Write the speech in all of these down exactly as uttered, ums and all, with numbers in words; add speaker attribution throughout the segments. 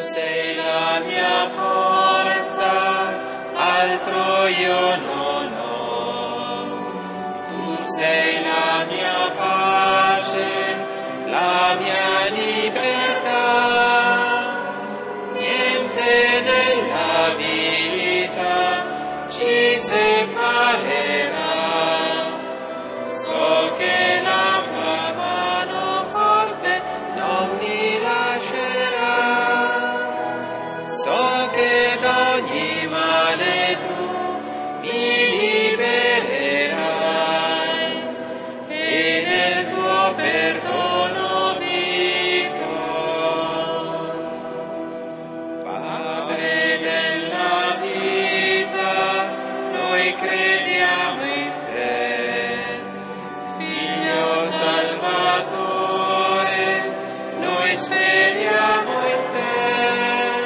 Speaker 1: sei la mia forza, altro io non ho. Tu sei la mia pace, la mia libertà. Niente nella vita ci separerà. So che la tua mano forte non mi lascerà. So che da ogni male tu mi libererai e nel tuo perdono vivrò. Padre della vita, noi crediamo in te. Figlio Salvatore, noi speriamo in te.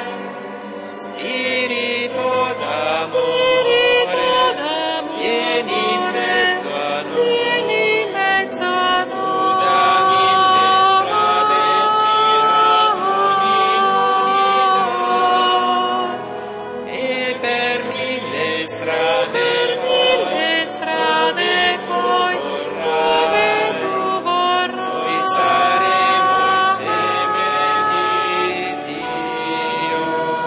Speaker 1: Spirito d'amore, vieni in mezzo a noi. Guidami in te strade girano in unità. E per mille strade poi noi saremo insieme di Dio.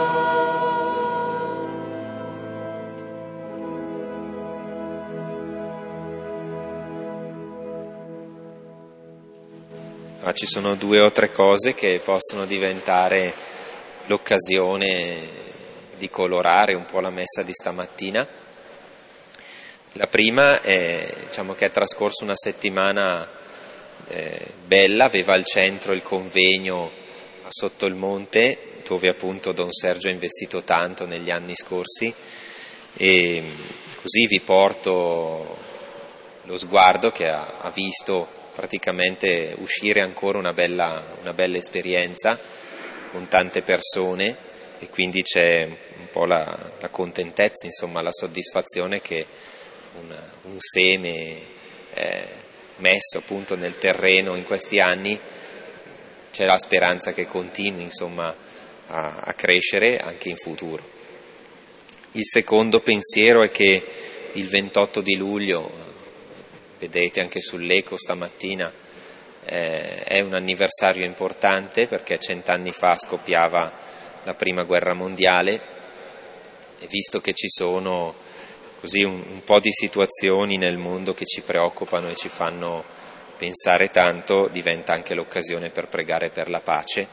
Speaker 2: Ma ci sono due o tre cose che possono diventare l'occasione di colorare un po' la messa di stamattina. La prima è, diciamo, che è trascorso una settimana eh, bella, aveva al centro il convegno sotto il monte, dove appunto Don Sergio ha investito tanto negli anni scorsi, e così vi porto lo sguardo che ha, ha visto praticamente uscire ancora una bella, una bella esperienza con tante persone, e quindi c'è un po' la, la contentezza, insomma la soddisfazione che un, un seme eh, messo appunto nel terreno in questi anni, c'è la speranza che continui insomma a, a crescere anche in futuro. Il secondo pensiero è che il ventotto di luglio, vedete anche sull'Eco stamattina, eh, è un anniversario importante perché cent'anni fa scoppiava la prima guerra mondiale, e visto che ci sono così un, un po' di situazioni nel mondo che ci preoccupano e ci fanno pensare tanto, diventa anche l'occasione per pregare per la pace.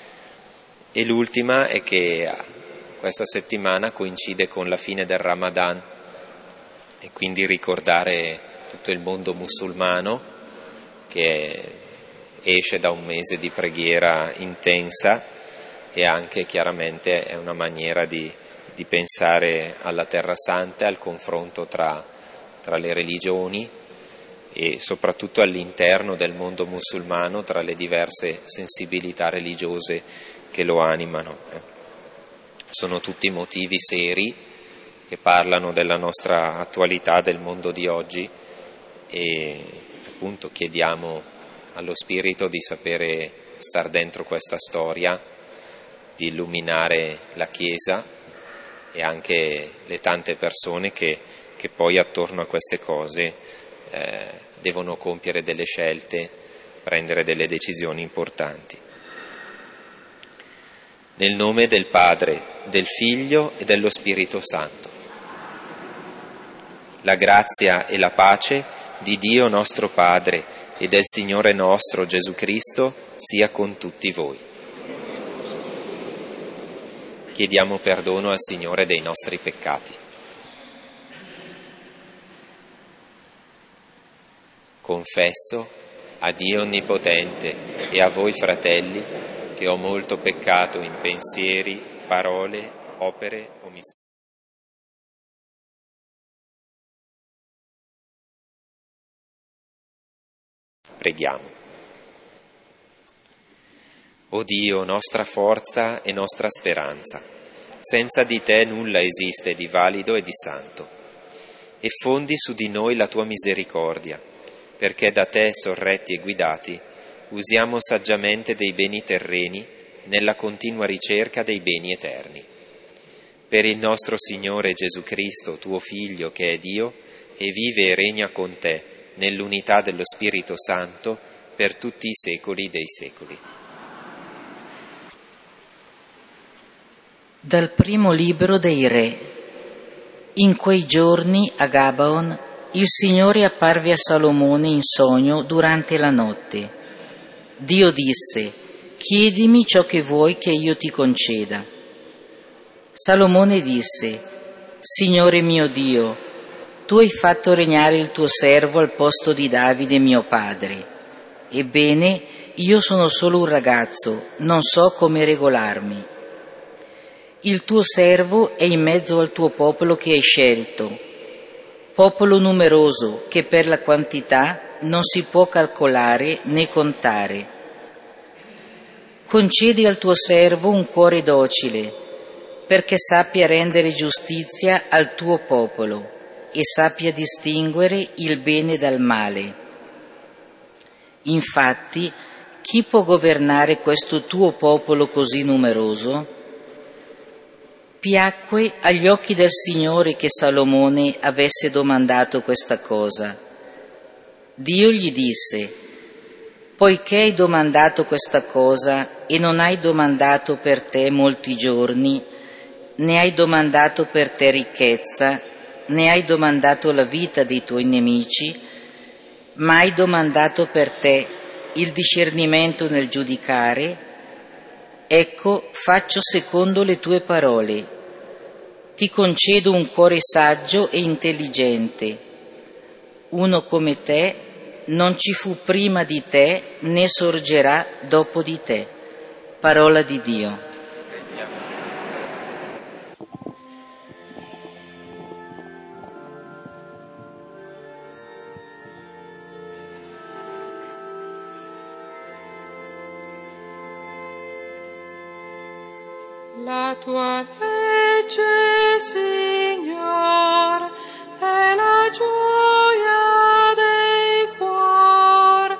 Speaker 2: E l'ultima è che questa settimana coincide con la fine del Ramadan, e quindi ricordare tutto il mondo musulmano che esce da un mese di preghiera intensa, e anche chiaramente è una maniera di di pensare alla Terra Santa, al confronto tra, tra le religioni e soprattutto all'interno del mondo musulmano tra le diverse sensibilità religiose che lo animano. Sono tutti motivi seri che parlano della nostra attualità, del mondo di oggi, e appunto chiediamo allo Spirito di sapere star dentro questa storia, di illuminare la Chiesa e anche le tante persone che, che poi attorno a queste cose eh, devono compiere delle scelte, prendere delle decisioni importanti. Nel nome del Padre, del Figlio e dello Spirito Santo. La grazia e la pace di Dio nostro Padre e del Signore nostro Gesù Cristo sia con tutti voi. Chiediamo perdono al Signore dei nostri peccati. Confesso a Dio Onnipotente e a voi fratelli che ho molto peccato in pensieri, parole, opere, omissioni. Preghiamo. O Dio, nostra forza e nostra speranza, senza di te nulla esiste di valido e di santo. Effondi su di noi la tua misericordia, perché da te sorretti e guidati usiamo saggiamente dei beni terreni nella continua ricerca dei beni eterni. Per il nostro Signore Gesù Cristo, tuo Figlio, che è Dio, e vive e regna con te, nell'unità dello Spirito Santo, per tutti i secoli dei secoli.
Speaker 3: Dal primo libro dei Re. In quei giorni a Gabaon il Signore apparve a Salomone in sogno durante la notte. Dio disse: chiedimi ciò che vuoi che io ti conceda. Salomone disse: Signore mio Dio, tu hai fatto regnare il tuo servo al posto di Davide mio padre. Ebbene, io sono solo un ragazzo, non so come regolarmi. Il tuo servo è in mezzo al tuo popolo che hai scelto, popolo numeroso che per la quantità non si può calcolare né contare. Concedi al tuo servo un cuore docile, perché sappia rendere giustizia al tuo popolo e sappia distinguere il bene dal male. Infatti, chi può governare questo tuo popolo così numeroso? Piacque agli occhi del Signore che Salomone avesse domandato questa cosa. Dio gli disse: poiché hai domandato questa cosa e non hai domandato per te molti giorni, né hai domandato per te ricchezza, né hai domandato la vita dei tuoi nemici, ma hai domandato per te il discernimento nel giudicare, ecco, faccio secondo le tue parole. Ti concedo un cuore saggio e intelligente. Uno come te non ci fu prima di te, né sorgerà dopo di te. Parola di Dio.
Speaker 4: La tua legge, Signor, è la gioia dei cuor.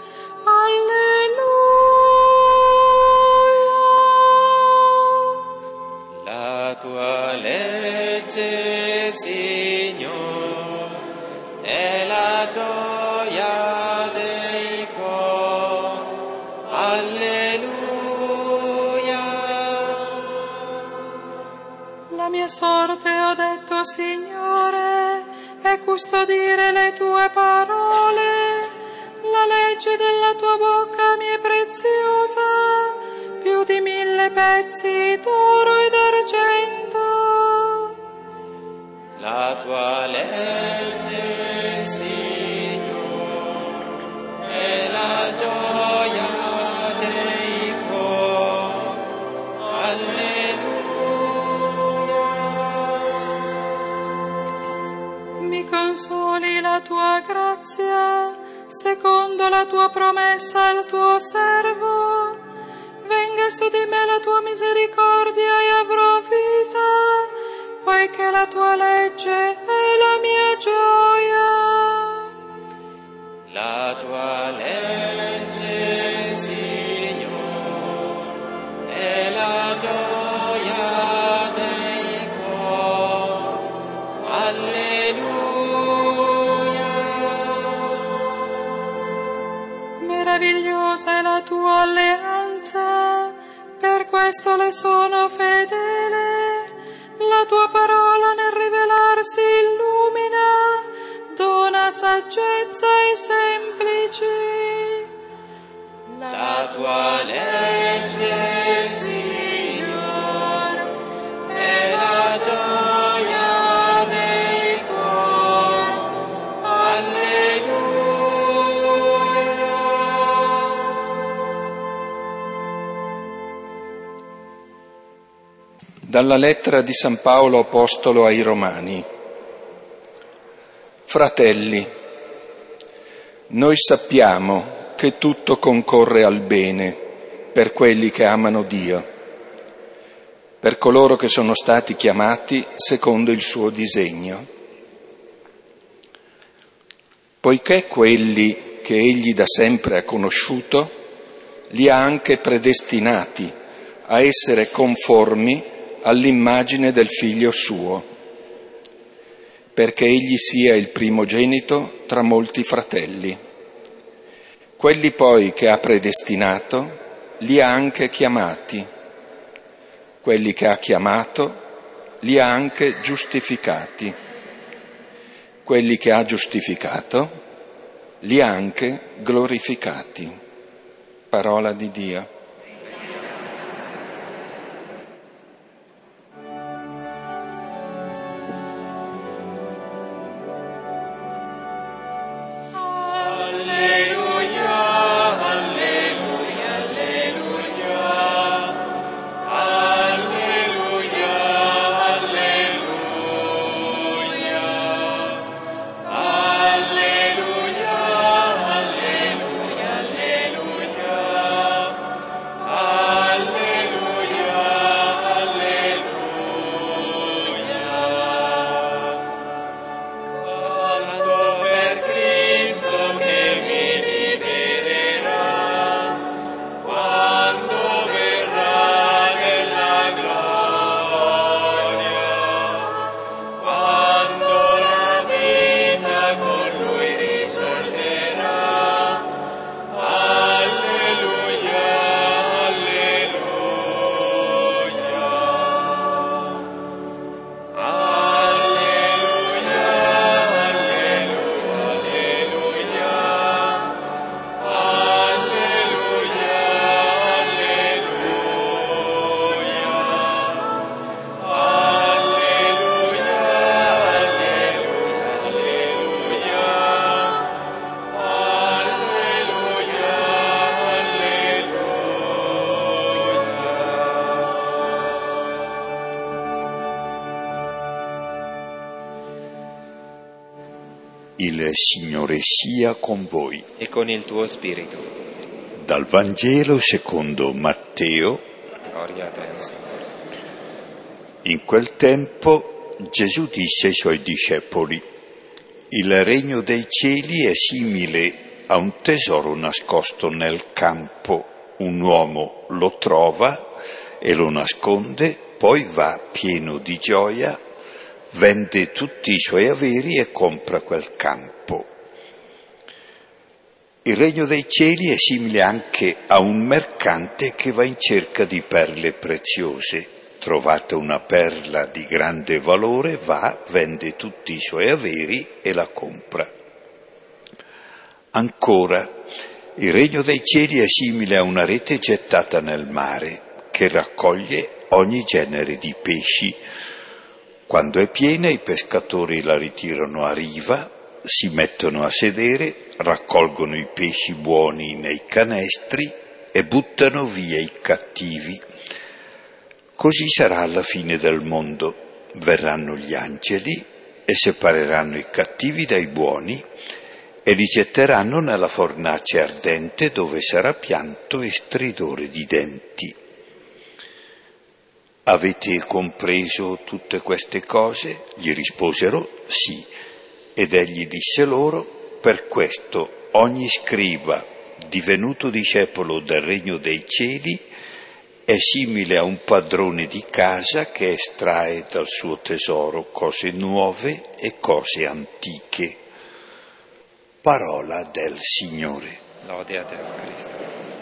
Speaker 4: Alleluia.
Speaker 2: La tua legge, Signor, è la gioia dei cuor. Alleluia.
Speaker 4: La mia sorte, ho detto, Signore, è custodire le tue parole. La legge della tua bocca mi è preziosa, più di mille pezzi d'oro ed argento.
Speaker 2: La tua legge, Signore, è la gioia dei cuori. Alleluia.
Speaker 4: Mi consoli la tua grazia, secondo la tua promessa al tuo servo. Venga su di me la tua misericordia e avrò vita, poiché la tua legge è la mia gioia.
Speaker 2: La tua legge, Signore, è la gioia dei cuori. Alleluia.
Speaker 4: Meravigliosa è la tua alleanza, per questo le sono fedele. La tua parola nel rivelarsi illumina, dona saggezza ai semplici.
Speaker 2: La tua legge, Signore, è la gioia dei cuori. Alleluia.
Speaker 5: Dalla lettera di San Paolo Apostolo ai Romani. Fratelli, noi sappiamo che tutto concorre al bene per quelli che amano Dio, per coloro che sono stati chiamati secondo il suo disegno. Poiché quelli che egli da sempre ha conosciuto, li ha anche predestinati a essere conformi all'immagine del Figlio suo, perché egli sia il primogenito tra molti fratelli. Quelli poi che ha predestinato, li ha anche chiamati. Quelli che ha chiamato, li ha anche giustificati. Quelli che ha giustificato, li ha anche glorificati. Parola di Dio.
Speaker 6: Il Signore sia con voi.
Speaker 2: E con il tuo spirito.
Speaker 6: Dal Vangelo secondo Matteo.
Speaker 2: Gloria a te, Signore.
Speaker 6: In quel tempo Gesù disse ai suoi discepoli: il regno dei cieli è simile a un tesoro nascosto nel campo. Un uomo lo trova e lo nasconde, poi va pieno di gioia, vende tutti i suoi averi e compra quel campo. Il regno dei cieli è simile anche a un mercante che va in cerca di perle preziose. Trovata una perla di grande valore, va, vende tutti i suoi averi e la compra. Ancora, il regno dei cieli è simile a una rete gettata nel mare che raccoglie ogni genere di pesci. Quando è piena, i pescatori la ritirano a riva, si mettono a sedere, raccolgono i pesci buoni nei canestri e buttano via i cattivi. Così sarà alla fine del mondo. Verranno gli angeli e separeranno i cattivi dai buoni e li getteranno nella fornace ardente, dove sarà pianto e stridore di denti. Avete compreso tutte queste cose? Gli risposero sì. Ed egli disse loro: per questo ogni scriba, divenuto discepolo del regno dei cieli, è simile a un padrone di casa che estrae dal suo tesoro cose nuove e cose antiche. Parola del Signore.
Speaker 2: Lode a te, o Cristo.